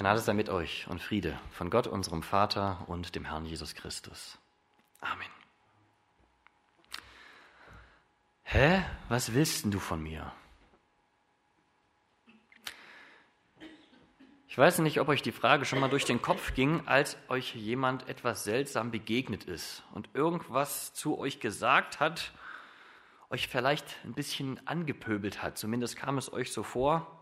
Gnade sei mit euch und Friede von Gott, unserem Vater und dem Herrn Jesus Christus. Amen. Hä? Was willst denn du von mir? Ich weiß nicht, ob euch die Frage schon mal durch den Kopf ging, als euch jemand etwas seltsam begegnet ist und irgendwas zu euch gesagt hat, euch vielleicht ein bisschen angepöbelt hat. Zumindest kam es euch so vor.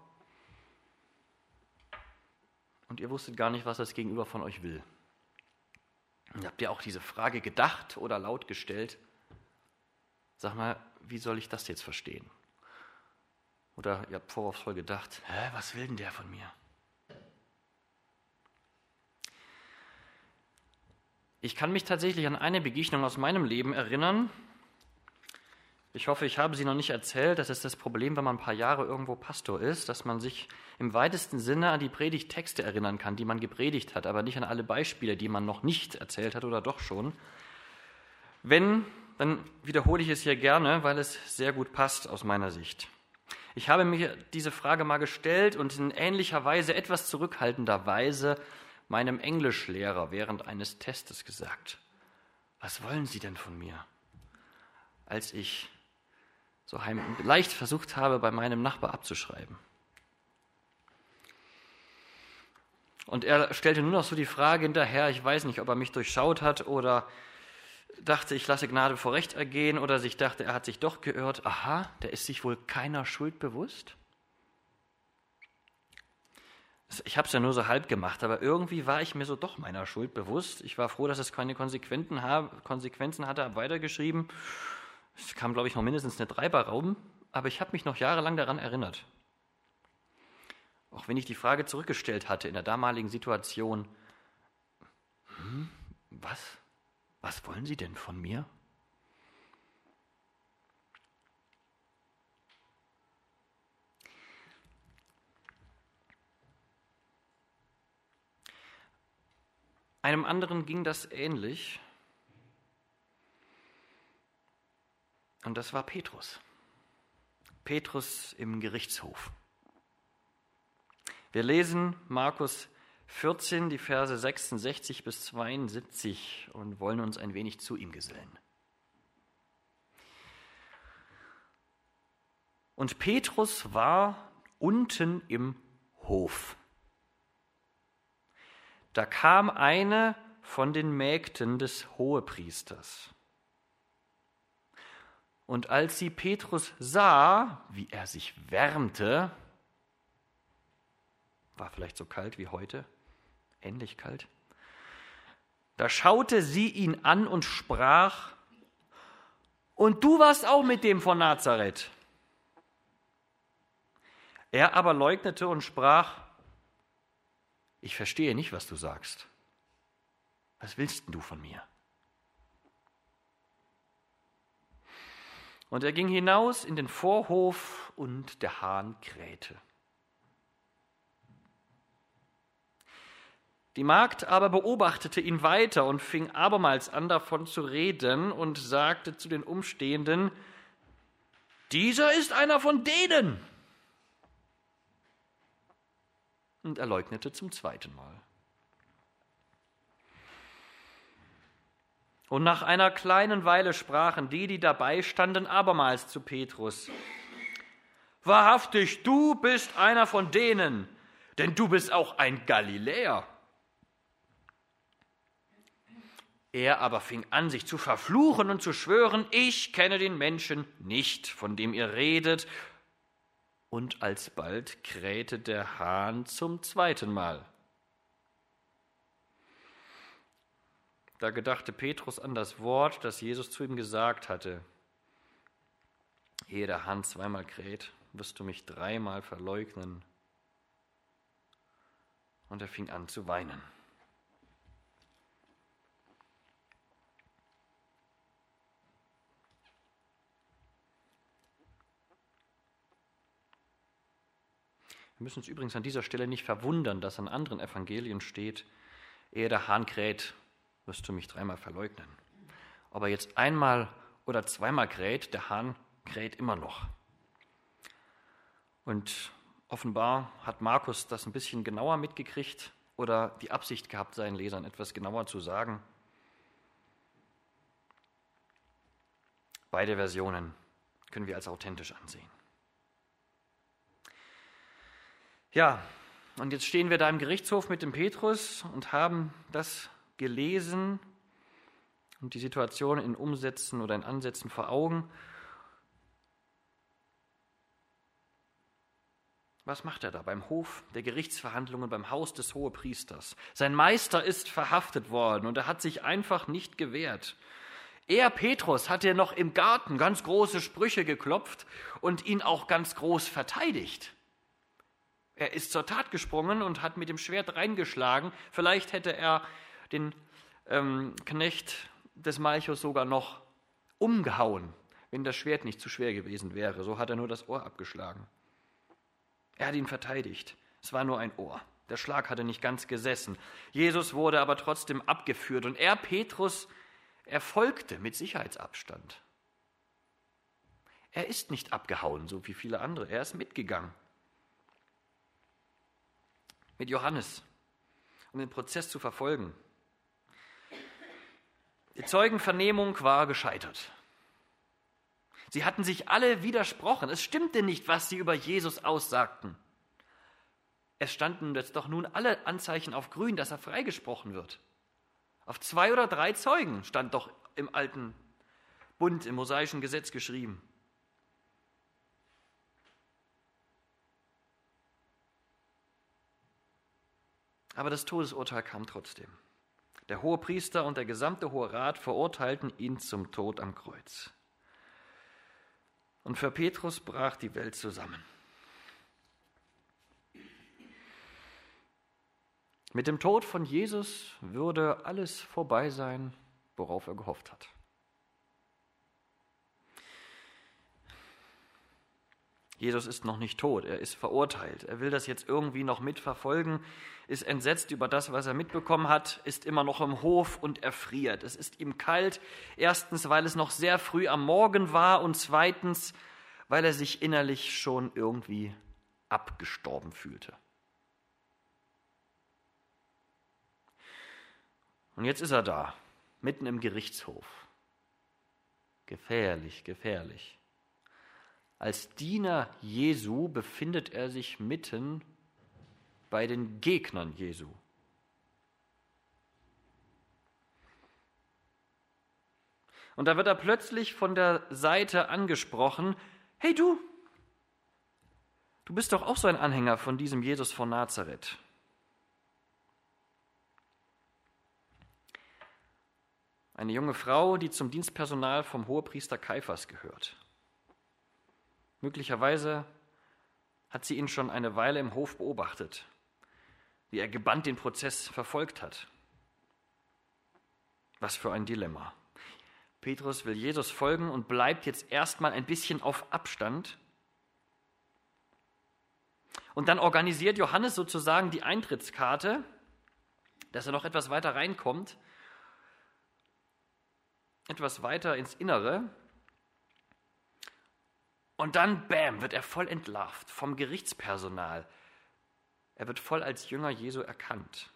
Und ihr wusstet gar nicht, was das Gegenüber von euch will. Und habt ihr auch diese Frage gedacht oder laut gestellt? Sag mal, wie soll ich das jetzt verstehen? Oder ihr habt vorwurfsvoll gedacht, was will denn der von mir? Ich kann mich tatsächlich an eine Begegnung aus meinem Leben erinnern. Ich hoffe, ich habe sie noch nicht erzählt. Das ist das Problem, wenn man ein paar Jahre irgendwo Pastor ist, dass man sich im weitesten Sinne an die Predigttexte erinnern kann, die man gepredigt hat, aber nicht an alle Beispiele, die man noch nicht erzählt hat oder doch schon. Wenn, dann wiederhole ich es hier gerne, weil es sehr gut passt aus meiner Sicht. Ich habe mir diese Frage mal gestellt und in ähnlicher Weise, etwas zurückhaltender Weise, meinem Englischlehrer während eines Testes gesagt: Was wollen Sie denn von mir? Als ich so leicht versucht habe, bei meinem Nachbar abzuschreiben. Und er stellte nur noch so die Frage hinterher, ich weiß nicht, ob er mich durchschaut hat oder dachte, ich lasse Gnade vor Recht ergehen oder sich dachte, er hat sich doch geirrt. Aha, der ist sich wohl keiner Schuld bewusst? Ich habe es ja nur so halb gemacht, aber irgendwie war ich mir so doch meiner Schuld bewusst. Ich war froh, dass es keine Konsequenzen hatte, habe weitergeschrieben. Es kam, glaube ich, noch mindestens eine 3 bei Raum, aber ich habe mich noch jahrelang daran erinnert. Auch wenn ich die Frage zurückgestellt hatte in der damaligen Situation, was wollen Sie denn von mir? Einem anderen ging das ähnlich. Und das war Petrus. Petrus im Gerichtshof. Wir lesen Markus 14, die Verse 66 bis 72 und wollen uns ein wenig zu ihm gesellen. Und Petrus war unten im Hof. Da kam eine von den Mägden des Hohepriesters. Und als sie Petrus sah, wie er sich wärmte, war vielleicht so kalt wie heute, ähnlich kalt, da schaute sie ihn an und sprach: Und du warst auch mit dem von Nazareth. Er aber leugnete und sprach: Ich verstehe nicht, was du sagst. Was willst denn du von mir? Und er ging hinaus in den Vorhof und der Hahn krähte. Die Magd aber beobachtete ihn weiter und fing abermals an, davon zu reden und sagte zu den Umstehenden: Dieser ist einer von denen. Und er leugnete zum 2. Mal. Und nach einer kleinen Weile sprachen die dabei standen, abermals zu Petrus: Wahrhaftig, du bist einer von denen, denn du bist auch ein Galiläer. Er aber fing an, sich zu verfluchen und zu schwören: Ich kenne den Menschen nicht, von dem ihr redet. Und alsbald krähte der Hahn zum 2. Mal. Da gedachte Petrus an das Wort, das Jesus zu ihm gesagt hatte: Ehe der Hahn 2-mal kräht, wirst du mich 3-mal verleugnen. Und er fing an zu weinen. Wir müssen uns übrigens an dieser Stelle nicht verwundern, dass an anderen Evangelien steht: Ehe der Hahn kräht, wirst du mich 3-mal verleugnen. Ob er jetzt 1-mal oder 2-mal kräht, der Hahn kräht immer noch. Und Offenbar hat Markus das ein bisschen genauer mitgekriegt oder die Absicht gehabt, seinen Lesern etwas genauer zu sagen. Beide Versionen können wir als authentisch ansehen. Ja, und jetzt stehen wir da im Gerichtshof mit dem Petrus und haben das gelesen und die Situation in Umsätzen oder in Ansätzen vor Augen. Was macht er da beim Hof der Gerichtsverhandlungen, beim Haus des Hohepriesters? Sein Meister ist verhaftet worden und er hat sich einfach nicht gewehrt. Er, Petrus, hat ja noch im Garten ganz große Sprüche geklopft und ihn auch ganz groß verteidigt. Er ist zur Tat gesprungen und hat mit dem Schwert reingeschlagen. Vielleicht hätte er den Knecht des Malchus sogar noch umgehauen, wenn das Schwert nicht zu schwer gewesen wäre. So hat er nur das Ohr abgeschlagen. Er hat ihn verteidigt. Es war nur ein Ohr. Der Schlag hatte nicht ganz gesessen. Jesus wurde aber trotzdem abgeführt. Und er, Petrus, er folgte mit Sicherheitsabstand. Er ist nicht abgehauen, so wie viele andere. Er ist mitgegangen. Mit Johannes, um den Prozess zu verfolgen. Die Zeugenvernehmung war gescheitert. Sie hatten sich alle widersprochen. Es stimmte nicht, was sie über Jesus aussagten. Es standen jetzt doch nun alle Anzeichen auf grün, dass er freigesprochen wird. Auf 2 oder 3 Zeugen stand doch im alten Bund, im mosaischen Gesetz geschrieben. Aber das Todesurteil kam trotzdem. Der Hohepriester und der gesamte Hohe Rat verurteilten ihn zum Tod am Kreuz. Und für Petrus brach die Welt zusammen. Mit dem Tod von Jesus würde alles vorbei sein, worauf er gehofft hat. Jesus ist noch nicht tot, er ist verurteilt. Er will das jetzt irgendwie noch mitverfolgen, ist entsetzt über das, was er mitbekommen hat, ist immer noch im Hof und erfriert. Es ist ihm kalt, erstens, weil es noch sehr früh am Morgen war und zweitens, weil er sich innerlich schon irgendwie abgestorben fühlte. Und jetzt ist er da, mitten im Gerichtshof. Gefährlich, gefährlich. Als Diener Jesu befindet er sich mitten bei den Gegnern Jesu. Und da wird er plötzlich von der Seite angesprochen: Hey du bist doch auch so ein Anhänger von diesem Jesus von Nazareth. Eine junge Frau, die zum Dienstpersonal vom Hohepriester Kaiphas gehört. Möglicherweise hat sie ihn schon eine Weile im Hof beobachtet, wie er gebannt den Prozess verfolgt hat. Was für ein Dilemma. Petrus will Jesus folgen und bleibt jetzt erstmal ein bisschen auf Abstand. Und dann organisiert Johannes sozusagen die Eintrittskarte, dass er noch etwas weiter reinkommt, etwas weiter ins Innere. Und dann, bam, wird er voll entlarvt vom Gerichtspersonal. Er wird voll als Jünger Jesu erkannt.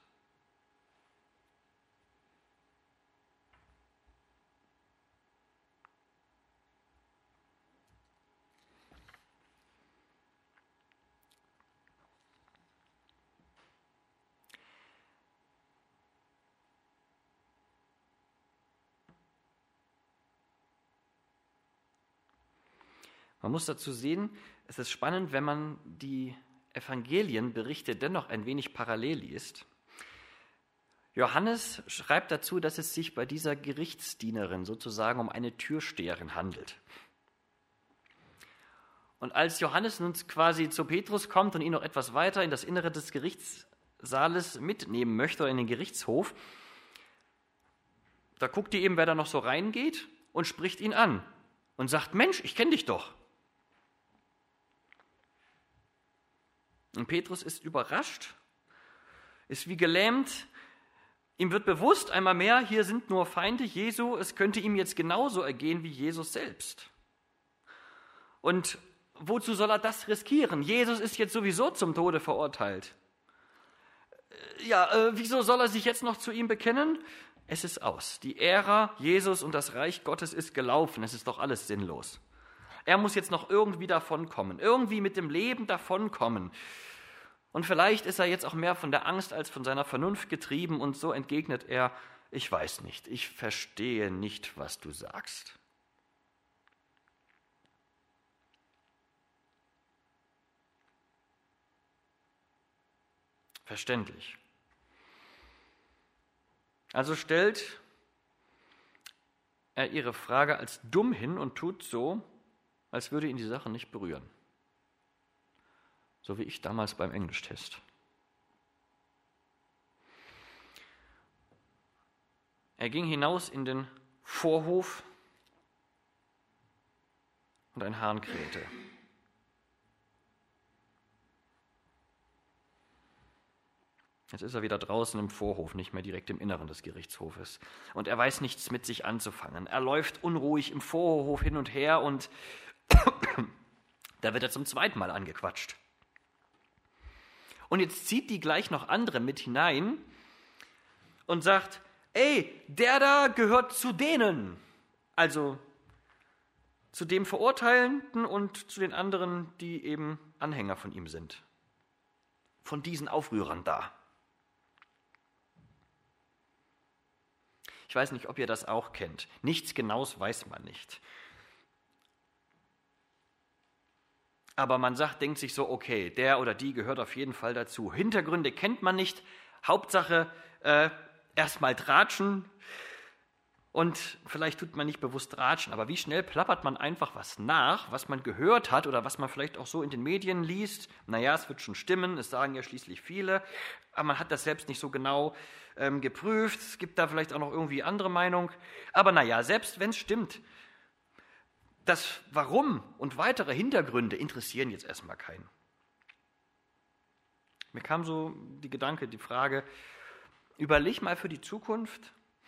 Man muss dazu sehen, es ist spannend, wenn man die Evangelienberichte dennoch ein wenig parallel liest. Johannes schreibt dazu, dass es sich bei dieser Gerichtsdienerin sozusagen um eine Türsteherin handelt. Und als Johannes nun quasi zu Petrus kommt und ihn noch etwas weiter in das Innere des Gerichtssaales mitnehmen möchte oder in den Gerichtshof, da guckt ihr eben, wer da noch so reingeht und spricht ihn an und sagt: Mensch, ich kenne dich doch. Und Petrus ist überrascht, ist wie gelähmt. Ihm wird bewusst einmal mehr, hier sind nur Feinde Jesu, es könnte ihm jetzt genauso ergehen wie Jesus selbst. Und wozu soll er das riskieren? Jesus ist jetzt sowieso zum Tode verurteilt. Ja, wieso soll er sich jetzt noch zu ihm bekennen? Es ist aus. Die Ära Jesus und das Reich Gottes ist gelaufen. Es ist doch alles sinnlos. Er muss jetzt noch irgendwie davonkommen, irgendwie mit dem Leben davonkommen. Und vielleicht ist er jetzt auch mehr von der Angst als von seiner Vernunft getrieben und so entgegnet er, ich weiß nicht, ich verstehe nicht, was du sagst. Verständlich. Also stellt er ihre Frage als dumm hin und tut so, als würde ihn die Sache nicht berühren. So wie ich damals beim Englischtest. Er ging hinaus in den Vorhof und ein Hahn krähte. Jetzt ist er wieder draußen im Vorhof, nicht mehr direkt im Inneren des Gerichtshofes. Und er weiß nichts mit sich anzufangen. Er läuft unruhig im Vorhof hin und her und da wird er zum zweiten Mal angequatscht. Und jetzt zieht die gleich noch andere mit hinein und sagt, ey, der da gehört zu denen. Also zu dem Verurteilenden und zu den anderen, die eben Anhänger von ihm sind. Von diesen Aufrührern da. Ich weiß nicht, ob ihr das auch kennt. Nichts Genaues weiß man nicht. Aber man denkt sich so, okay, der oder die gehört auf jeden Fall dazu. Hintergründe kennt man nicht. Hauptsache erstmal tratschen. Und vielleicht tut man nicht bewusst tratschen, aber wie schnell plappert man einfach was nach, was man gehört hat oder was man vielleicht auch so in den Medien liest. Naja, es wird schon stimmen, es sagen ja schließlich viele, aber man hat das selbst nicht so genau geprüft. Es gibt da vielleicht auch noch irgendwie andere Meinung. Aber naja, selbst wenn es stimmt, das Warum und weitere Hintergründe interessieren jetzt erstmal keinen. Mir kam so die Frage, überleg mal für die Zukunft,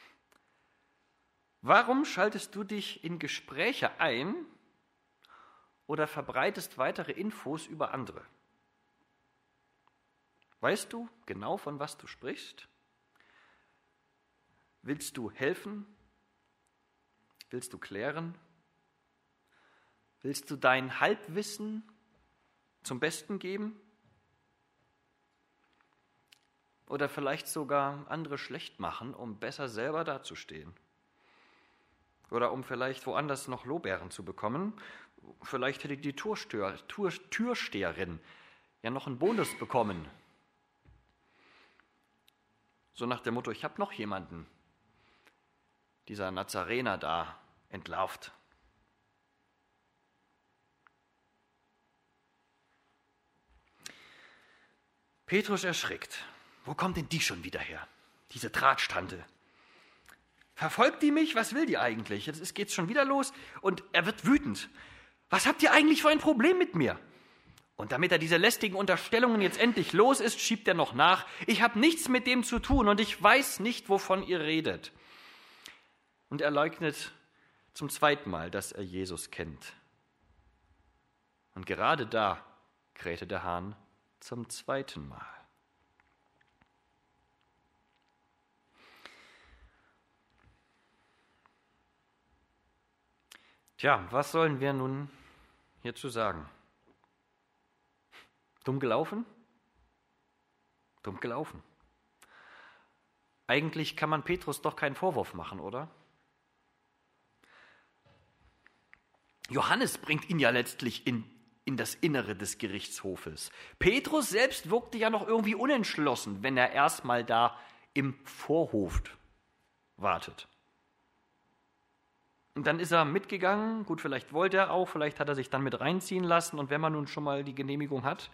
warum schaltest du dich in Gespräche ein oder verbreitest weitere Infos über andere? Weißt du genau, von was du sprichst? Willst du helfen? Willst du klären? Willst du dein Halbwissen zum Besten geben? Oder vielleicht sogar andere schlecht machen, um besser selber dazustehen? Oder um vielleicht woanders noch Lorbeeren zu bekommen. Vielleicht hätte die Türsteherin ja noch einen Bonus bekommen. So nach dem Motto, ich habe noch jemanden, dieser Nazarener da, entlarvt. Petrus erschrickt. Wo kommt denn die schon wieder her? Diese Drahtstante. Verfolgt die mich? Was will die eigentlich? Jetzt geht's schon wieder los und er wird wütend. Was habt ihr eigentlich für ein Problem mit mir? Und damit er diese lästigen Unterstellungen jetzt endlich los ist, schiebt er noch nach. Ich habe nichts mit dem zu tun und ich weiß nicht, wovon ihr redet. Und er leugnet zum zweiten Mal, dass er Jesus kennt. Und gerade da krähte der Hahn zum zweiten Mal. Tja, was sollen wir nun hierzu sagen? Dumm gelaufen? Dumm gelaufen. Eigentlich kann man Petrus doch keinen Vorwurf machen, oder? Johannes bringt ihn ja letztlich in das Innere des Gerichtshofes. Petrus selbst wirkte ja noch irgendwie unentschlossen, wenn er erstmal da im Vorhof wartet. Und dann ist er mitgegangen, gut, vielleicht wollte er auch, vielleicht hat er sich dann mit reinziehen lassen und wenn man nun schon mal die Genehmigung hat.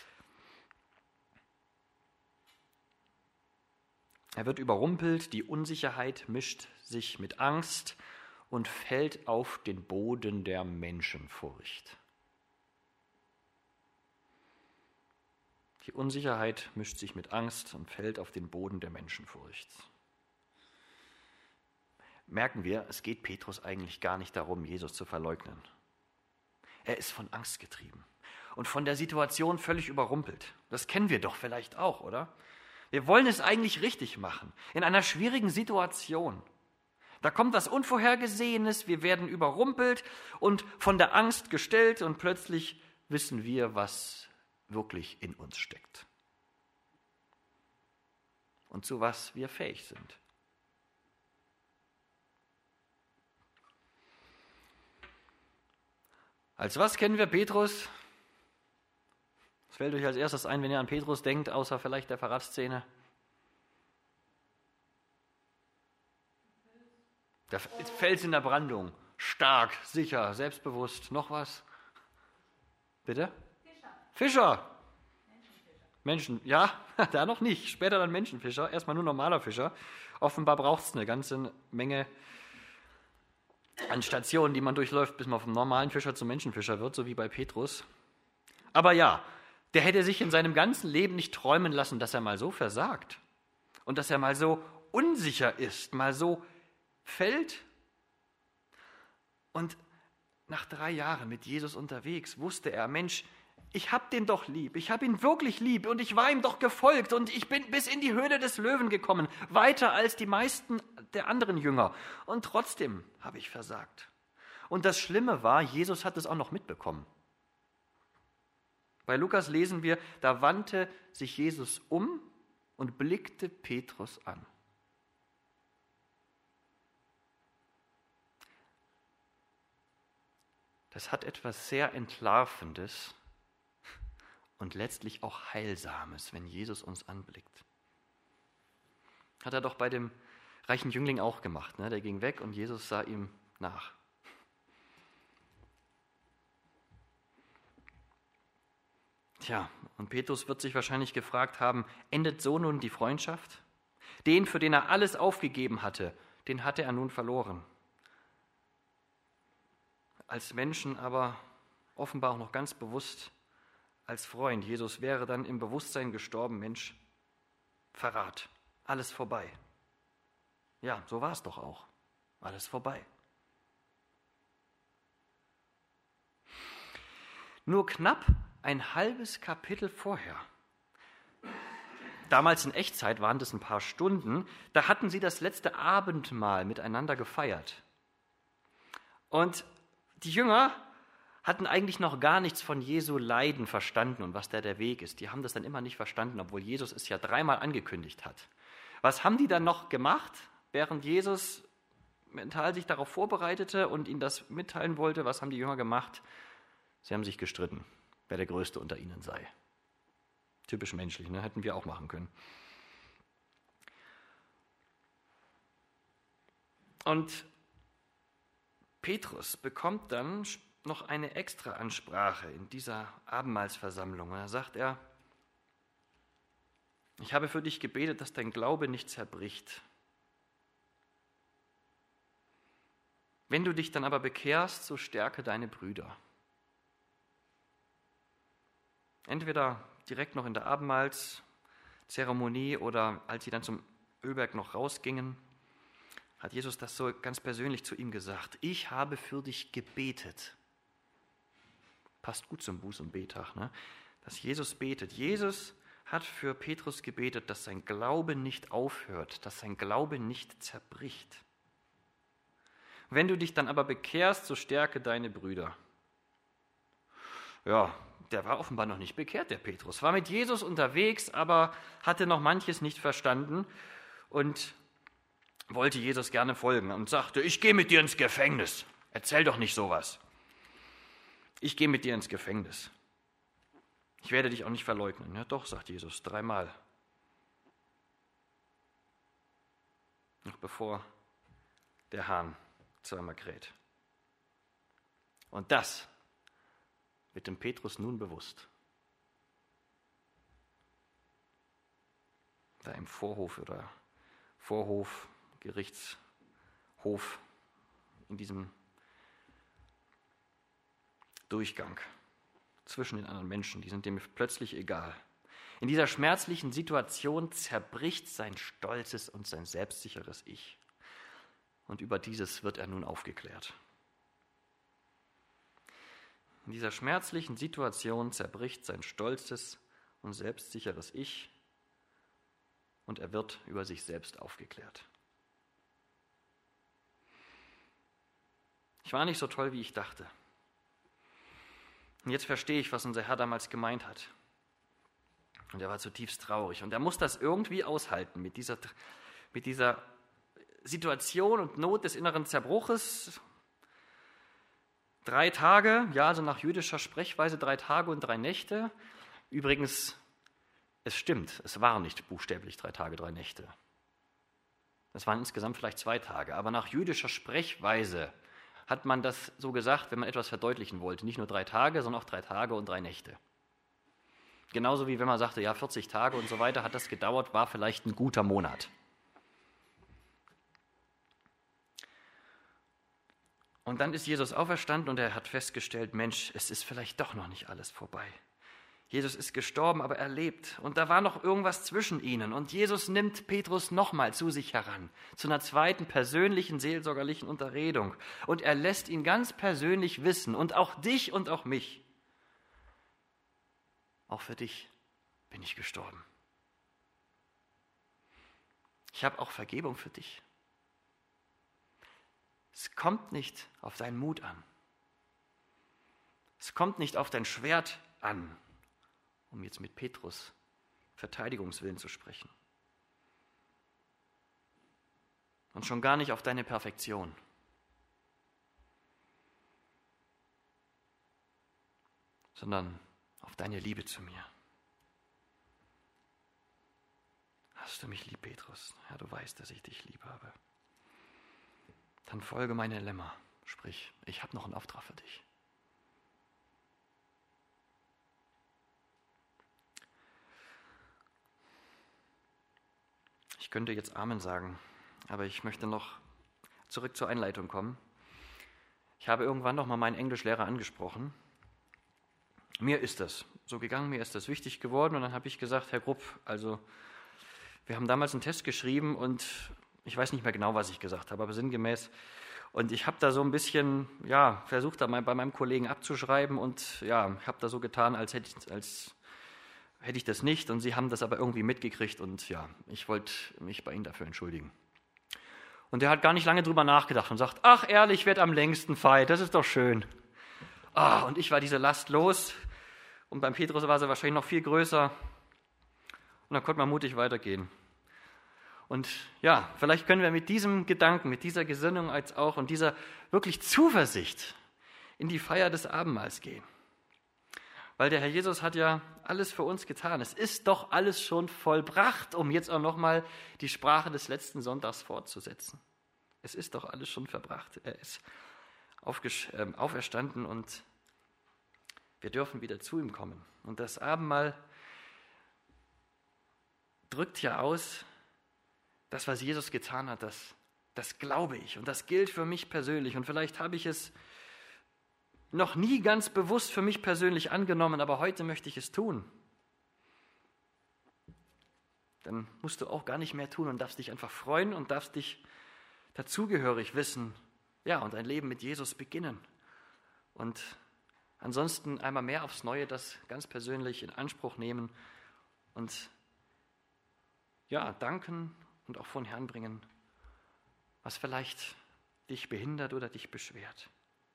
Er wird überrumpelt, die Unsicherheit mischt sich mit Angst und fällt auf den Boden der Menschenfurcht. Die Unsicherheit mischt sich mit Angst und fällt auf den Boden der Menschenfurcht. Merken wir, es geht Petrus eigentlich gar nicht darum, Jesus zu verleugnen. Er ist von Angst getrieben und von der Situation völlig überrumpelt. Das kennen wir doch vielleicht auch, oder? Wir wollen es eigentlich richtig machen, in einer schwierigen Situation. Da kommt was Unvorhergesehenes, wir werden überrumpelt und von der Angst gestellt und plötzlich wissen wir, was wirklich in uns steckt und zu was wir fähig sind. Als was kennen wir Petrus? Was fällt euch als erstes ein, wenn ihr an Petrus denkt, außer vielleicht der Verratsszene? Der Fels in der Brandung. Stark, sicher, selbstbewusst. Noch was? Bitte? Fischer. Menschen, ja, da noch nicht. Später dann Menschenfischer. Erstmal nur normaler Fischer. Offenbar braucht es eine ganze Menge an Stationen, die man durchläuft, bis man vom normalen Fischer zum Menschenfischer wird, so wie bei Petrus. Aber ja, der hätte sich in seinem ganzen Leben nicht träumen lassen, dass er mal so versagt und dass er mal so unsicher ist, mal so fällt. Und nach 3 Jahren mit Jesus unterwegs wusste er, Mensch, ich habe den doch lieb, ich habe ihn wirklich lieb und ich war ihm doch gefolgt und ich bin bis in die Höhle des Löwen gekommen, weiter als die meisten der anderen Jünger. Und trotzdem habe ich versagt. Und das Schlimme war, Jesus hat es auch noch mitbekommen. Bei Lukas lesen wir, da wandte sich Jesus um und blickte Petrus an. Das hat etwas sehr Entlarvendes und letztlich auch Heilsames, wenn Jesus uns anblickt. Hat er doch bei dem reichen Jüngling auch gemacht. Ne? Der ging weg und Jesus sah ihm nach. Tja, und Petrus wird sich wahrscheinlich gefragt haben, endet so nun die Freundschaft? Den, für den er alles aufgegeben hatte, den hatte er nun verloren. Als Menschen aber offenbar auch noch ganz bewusst als Freund. Jesus wäre dann im Bewusstsein gestorben, Mensch, Verrat, alles vorbei. Ja, so war es doch auch. Alles vorbei. Nur knapp ein halbes Kapitel vorher, damals in Echtzeit waren das ein paar Stunden, da hatten sie das letzte Abendmahl miteinander gefeiert. Und die Jünger hatten eigentlich noch gar nichts von Jesu Leiden verstanden und was der Weg ist. Die haben das dann immer nicht verstanden, obwohl Jesus es ja 3-mal angekündigt hat. Was haben die dann noch gemacht, während Jesus mental sich darauf vorbereitete und ihnen das mitteilen wollte? Was haben die Jünger gemacht? Sie haben sich gestritten, wer der Größte unter ihnen sei. Typisch menschlich, ne? Hätten wir auch machen können. Und Petrus bekommt dann noch eine extra Ansprache in dieser Abendmahlsversammlung. Und da sagt er, ich habe für dich gebetet, dass dein Glaube nicht zerbricht. Wenn du dich dann aber bekehrst, so stärke deine Brüder. Entweder direkt noch in der Abendmahlszeremonie oder als sie dann zum Ölberg noch rausgingen, hat Jesus das so ganz persönlich zu ihm gesagt. Ich habe für dich gebetet. Passt gut zum Buß- und Betag, ne? Dass Jesus betet. Jesus hat für Petrus gebetet, dass sein Glaube nicht aufhört, dass sein Glaube nicht zerbricht. Wenn du dich dann aber bekehrst, so stärke deine Brüder. Ja, der war offenbar noch nicht bekehrt, der Petrus. War mit Jesus unterwegs, aber hatte noch manches nicht verstanden und wollte Jesus gerne folgen und sagte, ich gehe mit dir ins Gefängnis. Erzähl doch nicht sowas. Ich gehe mit dir ins Gefängnis. Ich werde dich auch nicht verleugnen. Ja, doch, sagt Jesus, 3-mal. Noch bevor der Hahn 2-mal kräht. Und das wird dem Petrus nun bewusst. Da im Vorhof, Gerichtshof, in diesem Durchgang zwischen den anderen Menschen, die sind dem plötzlich egal. In dieser schmerzlichen Situation zerbricht sein stolzes und sein selbstsicheres Ich. Und über dieses wird er nun aufgeklärt. In dieser schmerzlichen Situation zerbricht sein stolzes und selbstsicheres Ich und er wird über sich selbst aufgeklärt. Ich war nicht so toll, wie ich dachte. Und jetzt verstehe ich, was unser Herr damals gemeint hat. Und er war zutiefst traurig. Und er muss das irgendwie aushalten mit dieser Situation und Not des inneren Zerbruches. 3 Tage, ja, also nach jüdischer Sprechweise 3 Tage und 3 Nächte. Übrigens, es stimmt, es waren nicht buchstäblich 3 Tage, 3 Nächte. Es waren insgesamt vielleicht 2 Tage. Aber nach jüdischer Sprechweise hat man das so gesagt, wenn man etwas verdeutlichen wollte. Nicht nur 3 Tage, sondern auch 3 Tage und 3 Nächte. Genauso wie wenn man sagte, ja, 40 Tage und so weiter hat das gedauert, war vielleicht ein guter Monat. Und dann ist Jesus auferstanden und er hat festgestellt, Mensch, es ist vielleicht doch noch nicht alles vorbei. Jesus ist gestorben, aber er lebt. Und da war noch irgendwas zwischen ihnen. Und Jesus nimmt Petrus nochmal zu sich heran, zu einer zweiten persönlichen, seelsorgerlichen Unterredung. Und er lässt ihn ganz persönlich wissen, und auch dich und auch mich, auch für dich bin ich gestorben. Ich habe auch Vergebung für dich. Es kommt nicht auf deinen Mut an. Es kommt nicht auf dein Schwert an, um jetzt mit Petrus Verteidigungswillen zu sprechen. Und schon gar nicht auf deine Perfektion. Sondern auf deine Liebe zu mir. Hast du mich lieb, Petrus? Ja, du weißt, dass ich dich lieb habe. Dann folge meine Lämmer, sprich, ich habe noch einen Auftrag für dich. Ich könnte jetzt Amen sagen, aber ich möchte noch zurück zur Einleitung kommen. Ich habe irgendwann noch mal meinen Englischlehrer angesprochen. Mir ist das so gegangen, mir ist das wichtig geworden und dann habe ich gesagt, Herr Grupp, also wir haben damals einen Test geschrieben und ich weiß nicht mehr genau, was ich gesagt habe, aber sinngemäß. Und ich habe da so ein bisschen, ja, versucht, da mal bei meinem Kollegen abzuschreiben und ja, ich habe da so getan, als hätte ich das nicht und sie haben das aber irgendwie mitgekriegt und ja, ich wollte mich bei ihnen dafür entschuldigen. Und er hat gar nicht lange drüber nachgedacht und sagt, ach ehrlich, werd am längsten Veit, das ist doch schön. Und ich war diese Last los und beim Petrus war sie wahrscheinlich noch viel größer und dann konnte man mutig weitergehen. Und ja, vielleicht können wir mit diesem Gedanken, mit dieser Gesinnung als auch und dieser wirklich Zuversicht in die Feier des Abendmahls gehen. Weil der Herr Jesus hat ja alles für uns getan. Es ist doch alles schon vollbracht, um jetzt auch nochmal die Sprache des letzten Sonntags fortzusetzen. Es ist doch alles schon verbracht. Er ist auferstanden und wir dürfen wieder zu ihm kommen. Und das Abendmahl drückt ja aus, das, was Jesus getan hat, das glaube ich und das gilt für mich persönlich. Und vielleicht habe ich es noch nie ganz bewusst für mich persönlich angenommen, aber heute möchte ich es tun. Dann musst du auch gar nicht mehr tun und darfst dich einfach freuen und darfst dich dazugehörig wissen, ja, und ein Leben mit Jesus beginnen. Und ansonsten einmal mehr aufs Neue das ganz persönlich in Anspruch nehmen und ja, danken und auch von Herrn bringen, was vielleicht dich behindert oder dich beschwert.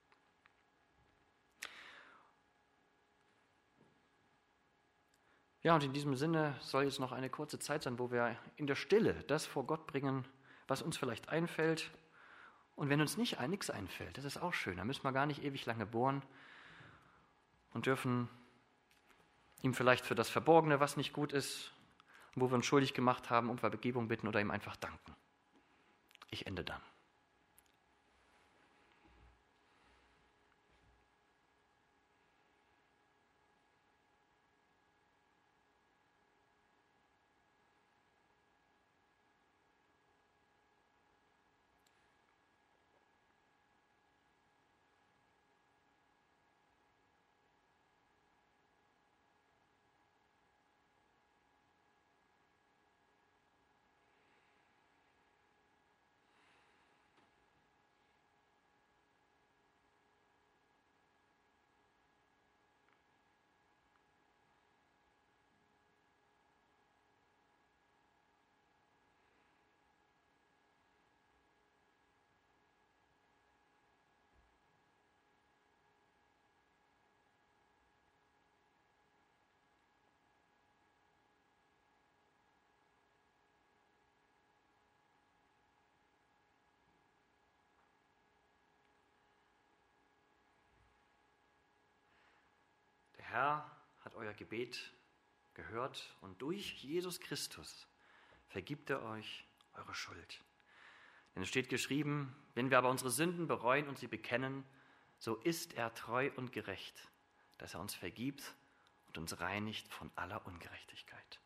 Ja, und in diesem Sinne soll jetzt noch eine kurze Zeit sein, wo wir in der Stille das vor Gott bringen, was uns vielleicht einfällt. Und wenn uns nichts einfällt, das ist auch schön, da müssen wir gar nicht ewig lange bohren und dürfen ihm vielleicht für das Verborgene, was nicht gut ist, wo wir uns schuldig gemacht haben, um Vergebung bitten oder ihm einfach danken. Ich ende dann. Herr hat euer Gebet gehört und durch Jesus Christus vergibt er euch eure Schuld. Denn es steht geschrieben, wenn wir aber unsere Sünden bereuen und sie bekennen, so ist er treu und gerecht, dass er uns vergibt und uns reinigt von aller Ungerechtigkeit.